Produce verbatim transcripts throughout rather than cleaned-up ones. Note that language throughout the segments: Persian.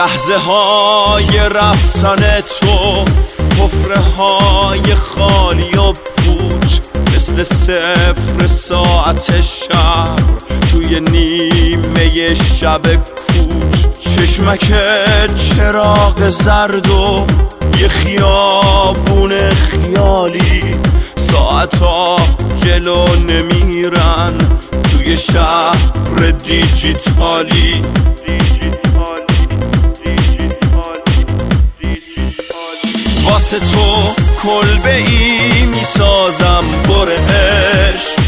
لحظه های رفتن تو، حفره های خالی و پوچ، مثل صفر ساعت شب توی نیمه شب کوچ. چشمک چراغ زرد و یه خیابون خیالی، ساعتا جلو نمیرن توی شهر دیجیتالی. واسه تو کلبه ای میسازم بر عشق،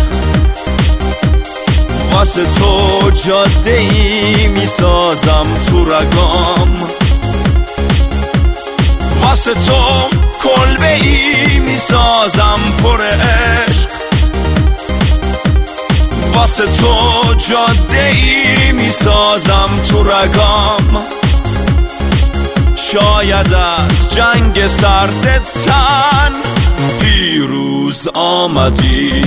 واسه تو جاده ای میسازم تو رگام، واسه تو کلبه ای میسازم پر عشق، واسه تو جاده ای میسازم تو رگام. شاید از جنگ سرد تن پیروز آمدی،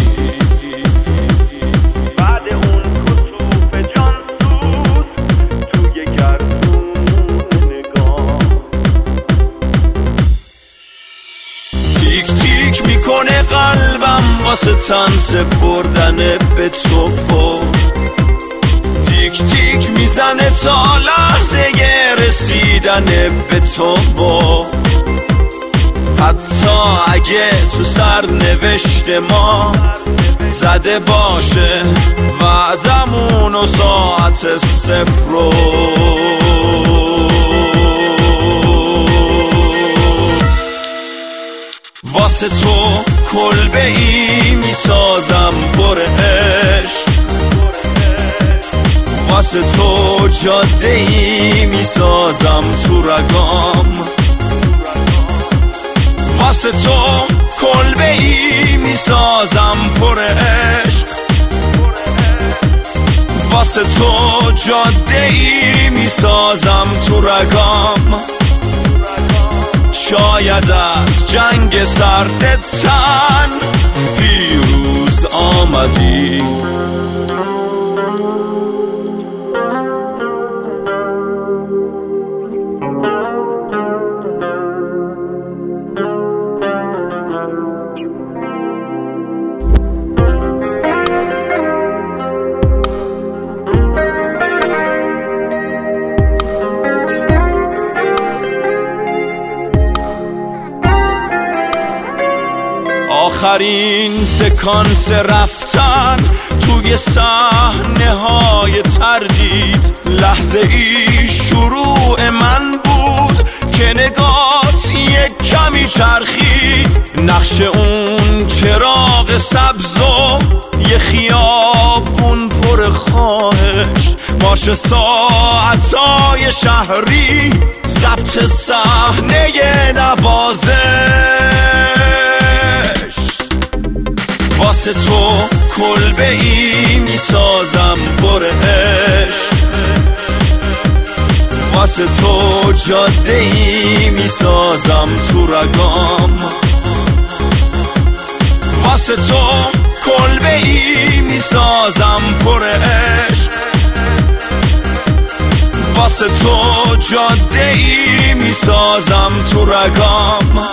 بعد اون کسوف جان سوز توی گردون نگاه. تیک تیک میکنه قلبم واسه تن سپردن به تو، تیک تیک میزنه تا لحظه رسیدن به تو. و حتی اگه تو سرنوشت ما زده باشه وعدمون و ساعت صفر رو، واسه تو کلبه ای میسازم پر عشق، واسه تو جاده ای میسازم تو رگام، واسه تو کلبه ای میسازم پر عشق، واسه تو جاده ای میسازم تو رگام. شاید از جنگ سرد تن پیروز آمدی. آخرین سکانس رفتن توی صحنه های تردید، لحظه ای شروع من بود که نگات یک کمی چرخید. نقش اون چراغ سبز و یه خیابون پر خواهش، مارش ساعتای شهری، ضبط صحنه نوازش. واسه تو کلبه ای میسازم پر عشق، واسه تو جاده ای میسازم تو رگام، واسه تو کلبه ای میسازم پر عشق، واسه تو جاده ای میسازم تو رگام.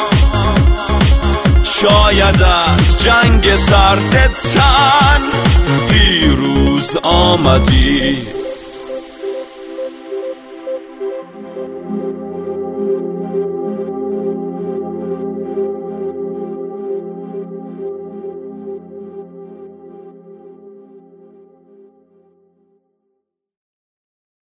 شاید از جنگ سرد تن پیروز آمدی.